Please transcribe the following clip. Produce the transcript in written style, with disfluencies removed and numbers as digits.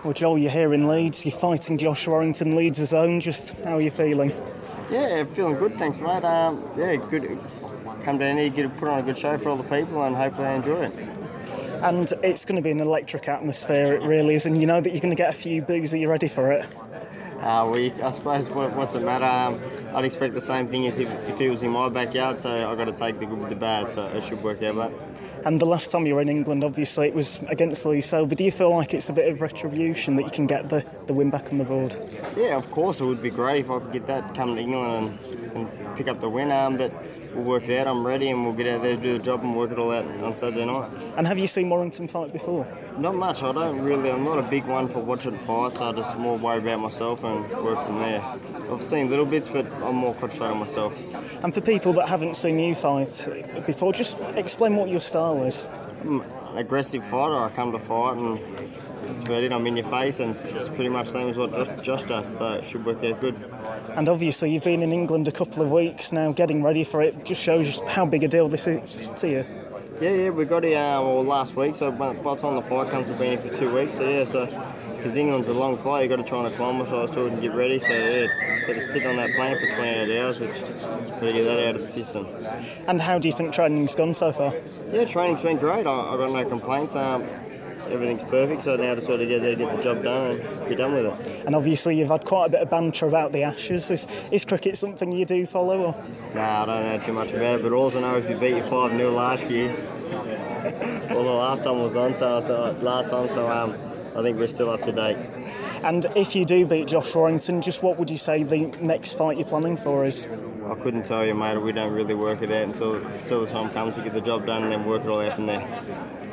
Well, Joel, you're here in Leeds. You're fighting Josh Warrington, Leeds' own. Just how are you feeling? Yeah, feeling good, thanks, mate. Good. Come down here, put on a good show for all the people, and hopefully they enjoy it. And it's going to be an electric atmosphere, it really is. And you know that you're going to get a few boos. Are you ready for it? I suppose what's it matter? I'd expect the same thing as if he was in my backyard, so I've got to take the good with the bad, so it should work out, mate. And the last time you were in England, obviously, it was against Lee Selby. Do you feel like it's a bit of retribution that you can get the win back on the board? Yeah, of course, it would be great if I could get that, come to England and pick up the win, but we'll work it out. I'm ready, and we'll get out there, do the job, and work it all out on Saturday night. And have you seen Warrington fight before? Not much. I'm not a big one for watching fights. I just more worry about myself and work from there. I've seen little bits, but I'm more concentrated on myself. And for people that haven't seen you fight before, just explain what your style is. I'm an aggressive fighter. I come to fight, and that's about it. I'm in your face, and it's pretty much the same as what Josh does, so it should work out good. And obviously you've been in England a couple of weeks now, getting ready for it. Just shows how big a deal this is to you. Yeah, we got here last week, so by the time the fight comes, we've been here for 2 weeks, because England's a long flight, you've got to try and acclimatise to it and get ready, instead of sitting on that plane for 28 hours, which got to get that out of the system. And how do you think training's gone so far? Yeah, training's been great. I've got no complaints. Everything's perfect, so now I just got to get the job done and be done with it. And obviously you've had quite a bit of banter about the Ashes. Is cricket something you do follow? Or? Nah, I don't know too much about it, but all I know is we beat you 5-0 last year. Well, the last time was on, so I think we're still up to date. And if you do beat Josh Warrington, just what would you say the next fight you're planning for is? I couldn't tell you, mate. We don't really work it out until the time comes. We get the job done and then work it all out from there.